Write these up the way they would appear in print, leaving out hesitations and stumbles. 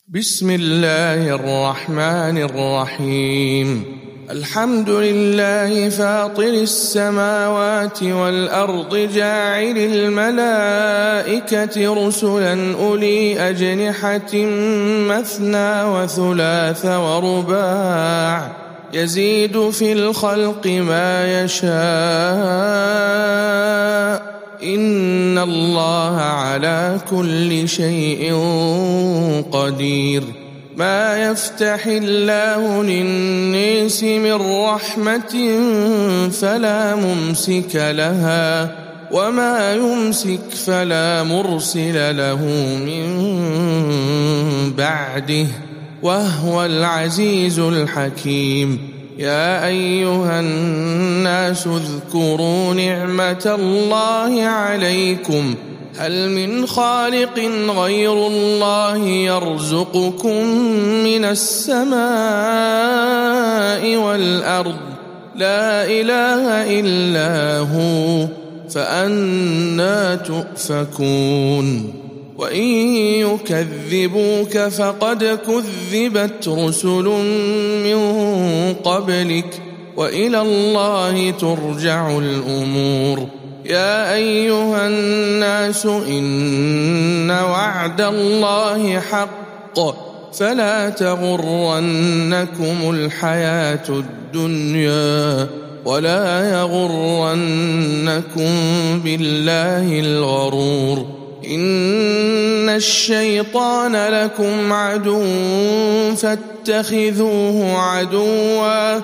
بسم الله الرحمن الرحيم. الحمد لله فاطر السماوات والأرض جاعل الملائكة رسلا أولي أجنحة مثنى وثلاث ورباع يزيد في الخلق ما يشاء إن الله على كل شيء قدير. ما يفتح الله للناس من رحمة فلا ممسك لها وما يمسك فلا مرسل له من بعده وهو العزيز الحكيم. يا أيها الناس اذكروا نعمة الله عليكم هل من خالق غير الله يرزقكم من السماء والأرض لا إله إلا هو فأنى تؤفكون. وإن يكذبوك فقد كذبت رسل من قبلك وإلى الله ترجع الأمور. يا أيها الناس إن وعد الله حق فلا تغرنكم الحياة الدنيا ولا يغرنكم بالله الغرور. إن الشيطان لكم عدو فاتخذوه عدوا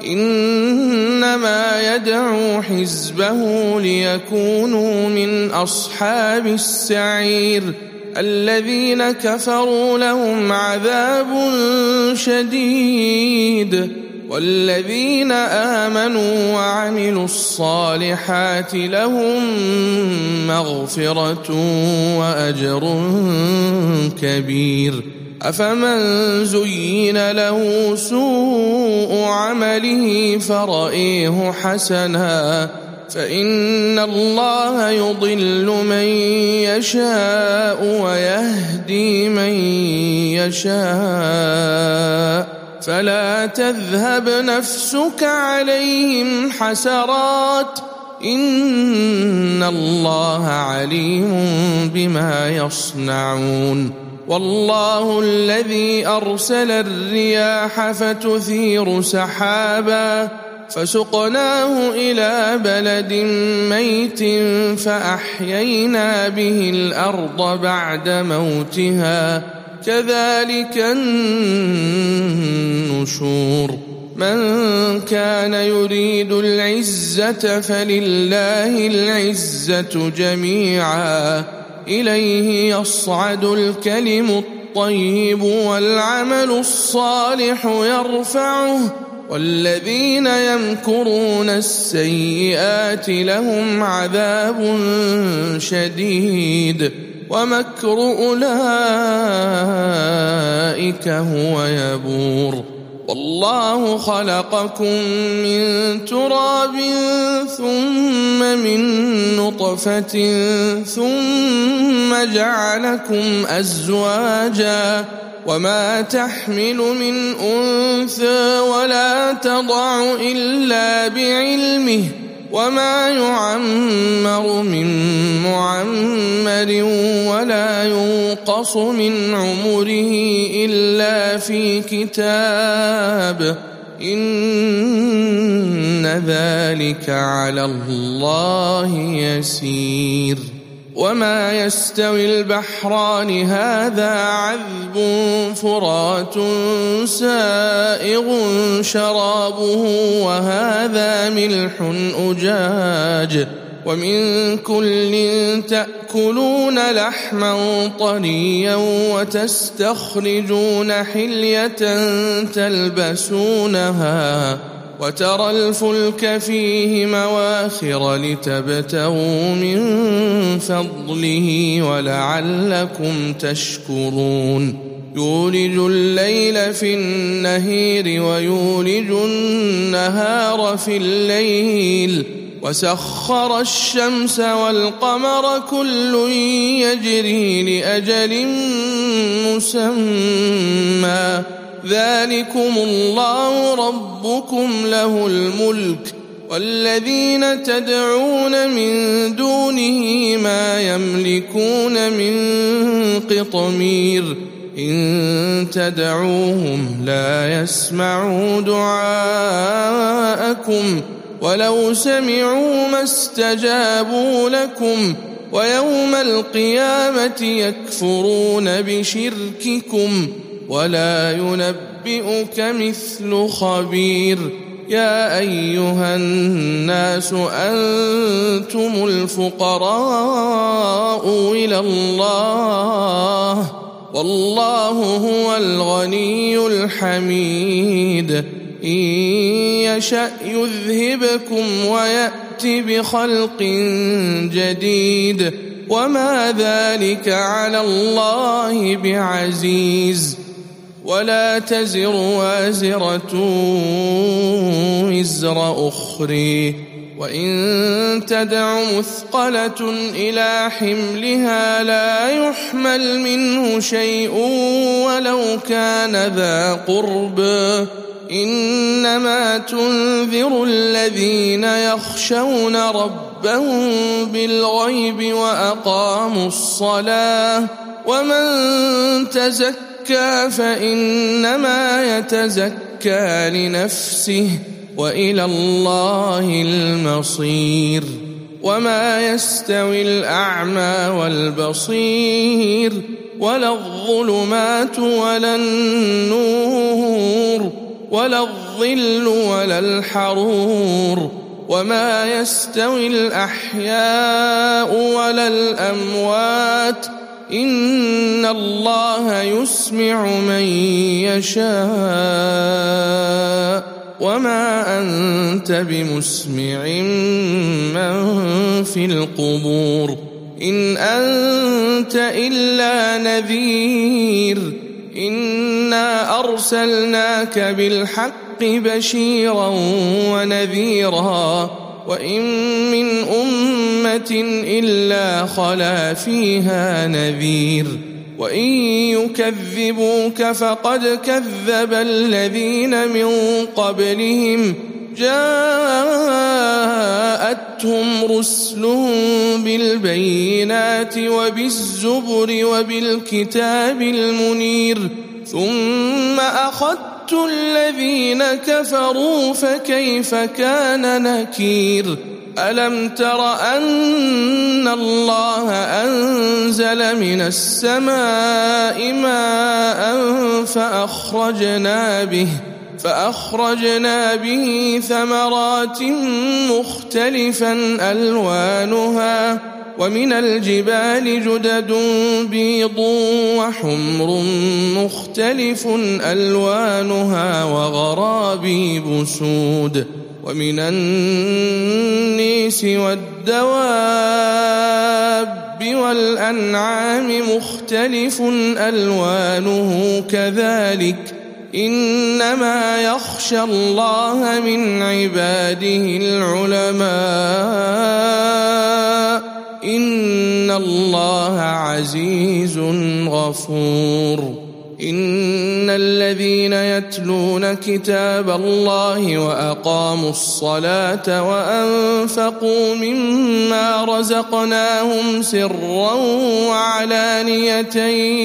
إنما يدعو حزبه ليكونوا من أصحاب السعير. الذين كفروا لهم عذاب شديد والذين آمنوا وعملوا الصالحات لهم مغفرة وأجر كبير. أفمن زين له سوء عمله فرأيه حسنا فإن الله يضل من يشاء ويهدي من يشاء فلا تذهب نفسك عليهم حسرات إن الله عليم بما يصنعون. والله الذي أرسل الرياح فتثير سحابا فسقناه إلى بلد ميت فأحيينا به الأرض بعد موتها كذلك النشور. من كان يريد العزة فلله العزة جميعا إليه يصعد الكلم الطيب والعمل الصالح يرفعه والذين يمكرون السيئات لهم عذاب شديد ومكر أولئك هو يبور. والله خلقكم من تراب ثم من نطفة ثم جعلكم أزواجا وما تحمل من أنثى ولا تضع إلا بعلمه وما يعمر من معمر ولا ينقص من عمره إلا في كتاب إن ذلك على الله يسير. وما يستوي البحران هذا عذب فرات سائغ شرابه وهذا ملح أجاج ومن كل تأكلون لحما طريا وتستخرجون حلية تلبسونها وترى الفلك فيه مواخر لتبتغوا من فضله ولعلكم تشكرون. يولج الليل في النهار ويولج النهار في الليل وسخر الشمس والقمر كل يجري لأجل مسمى ذلكم الله ربكم له الملك والذين تدعون من دونه ما يملكون من قطمير إن تدعوهم لا يسمعوا دعاءكم ولو سمعوا ما استجابوا لكم ويوم القيامة يكفرون بشرككم ولا ينبئك مثل خبير يا أيها الناس أنتم الفقراء إلى الله والله هو الغني الحميد إن يشأ يذهبكم ويأت بخلق جديد وما ذلك على الله بعزيز ولا تزر وازرة وزر أخرى وإن تدع مثقلة إلى حملها لا يحمل منه شيء ولو كان ذا قربى إنما تنذر الذين يخشون ربهم بالغيب وأقاموا الصلاة ومن تزكى فإنما يتزكى لنفسه وإلى الله المصير وما يستوي الأعمى والبصير ولا الظلمات ولا النور ولا الظل ولا الحرور وما يستوي الأحياء ولا الأموات إن الله يسمع من يشاء وما أنت بمسمع من في القبور إن أنت إلا نذير إنا أرسلناك بالحق بشيرا ونذيرا وإن من أمة إلا خلا فيها نذير وإن يكذبوك فقد كذب الذين من قبلهم جاءتهم رسلهم بالبينات وبالزبر وبالكتاب المنير ثم أخذت الذين كفروا فكيف كان نكير ألم تر أن الله أنزل من السماء ماء فأخرجنا به ثمرات مختلفا ألوانها ومن الجبال جدد بيض وحمر مختلف ألوانها وغرابيب سود ومن النيس والدواب والأنعام مختلف ألوانه كذلك إنما يخشى الله من عباده العلماء إن الله عزيز غفور إن الذين يتلون كتاب الله وأقاموا الصلاة وأنفقوا مما رزقناهم سرا وعلانية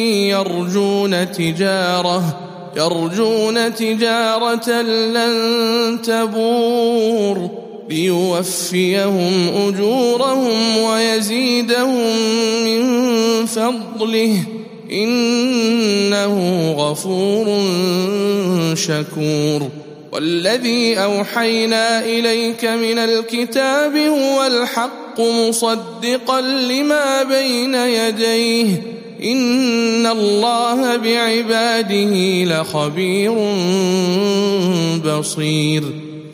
يرجون تجارة لن تبور ليوفيهم أجورهم ويزيدهم من فضله إنه غفور شكور والذي أوحينا إليك من الكتاب هو الحق مصدقا لما بين يديه إن الله بعباده لخبير بصير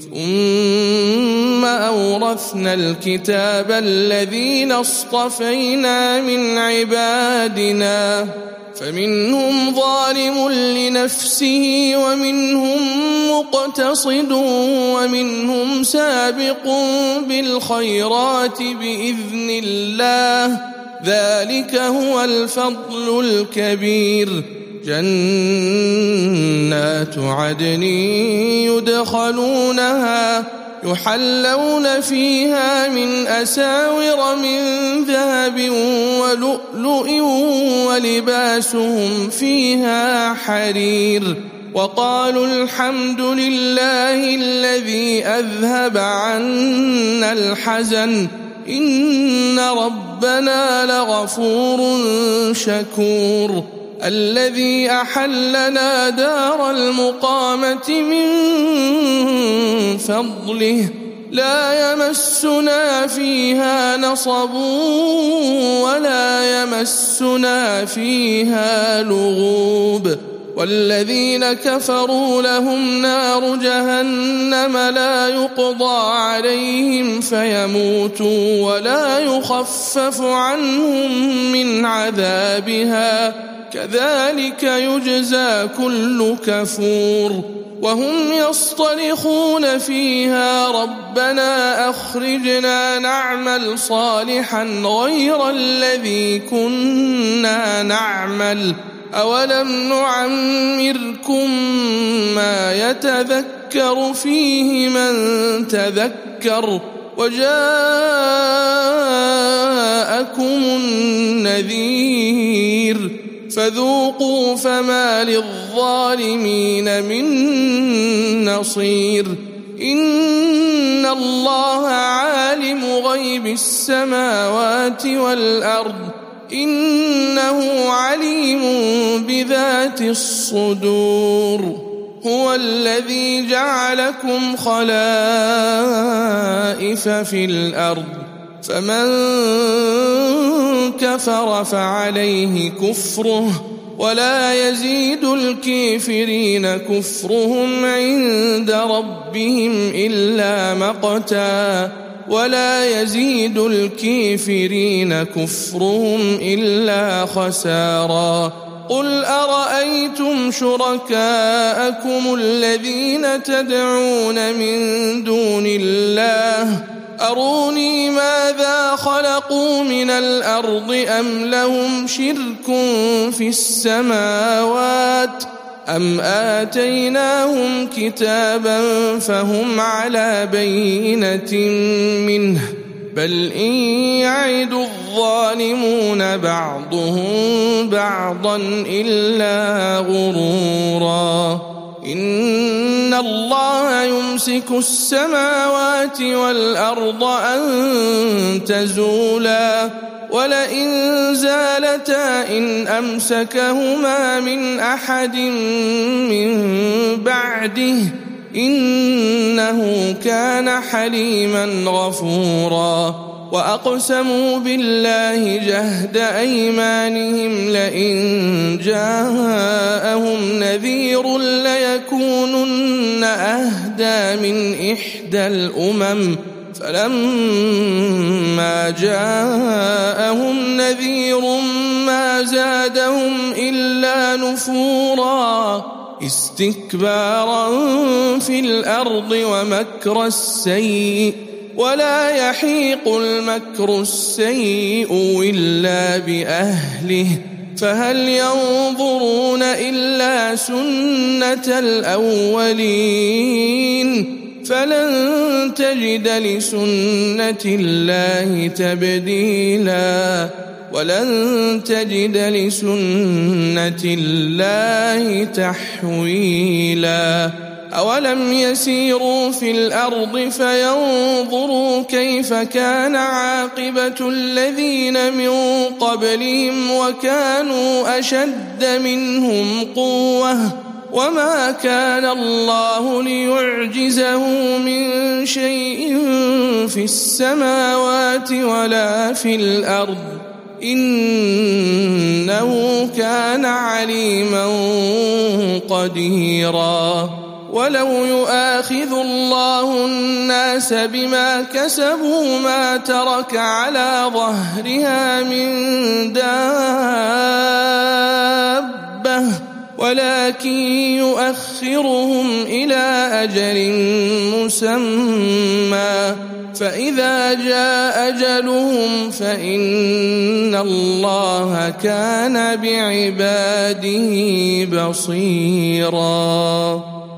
ثم أورثنا الكتاب الذين اصطفينا من عبادنا فمنهم ظالم لنفسه ومنهم مقتصد ومنهم سابق بالخيرات بإذن الله، ذلك هو الفضل الكبير. جنات عدن يدخلونها يحلون فيها من أساور من ذهب ولؤلؤ ولباسهم فيها حرير. وقالوا الحمد لله الذي أذهب عنا الحزن إن ربنا لغفور شكور. الذي أحلنا دار المقامة من فضله لا يمسنا فيها نصب ولا يمسنا فيها لغوب. والذين كفروا لهم نار جهنم لا يقضى عليهم فيموتوا ولا يخفف عنهم من عذابها كذلك يجزى كل كفور. وهم يصطرخون فيها ربنا أخرجنا نعمل صالحا غير الذي كنا نعمل أولم نعمركم ما يتذكر فيه من تذكر وجاءكم النذير فذوقوا فما للظالمين من نصير. إن الله عالم غيب السماوات والأرض إنه عليم بذات الصدور. هو الذي جعلكم خلائف في الأرض فمن كفر فعليه كفره ولا يزيد الكافرين كفرهم عند ربهم إلا مقتا ولا يزيد الكافرين كفرهم إلا خسارا. قل أرأيتم شركاءكم الذين تدعون من دون الله أروني ماذا خلقوا من الأرض أم لهم شرك في السماوات أم آتيناهم كتابا فهم على بينة منه بل إن يعد الظالمون بعضهم بعضا إلا غرورا. إن الله يمسك السماوات والأرض أن تزولا ولئن زالتا إن أمسكهما من أحد من بعده إنه كان حليما غفورا. وأقسموا بالله جهد أيمانهم لئن جاءهم نذير ليكونن أهدى من إحدى الأمم فلما جاءهم نذير ما زادهم إلا نفورا استكبارا في الأرض ومكر السيء ولا يحيق المكر السيء إلا بأهله فهل ينظرون إلا سنة الأولين فلن تجد لسنة الله تبديلا ولن تجد لسنة الله تحويلا. أولم يسيروا في الأرض فينظروا كيف كان عاقبة الذين من قبلهم وكانوا أشد منهم قوة وما كان الله ليعجزه من شيء في السماوات ولا في الأرض إنه كان عليما قديرا. ولو يؤاخذ الله الناس بما كسبوا ما ترك على ظهرها من دابة ولكن يؤخرهم إلى أجل مسمى فإذا جاء أجلهم فإن الله كان بعباده بصيراً.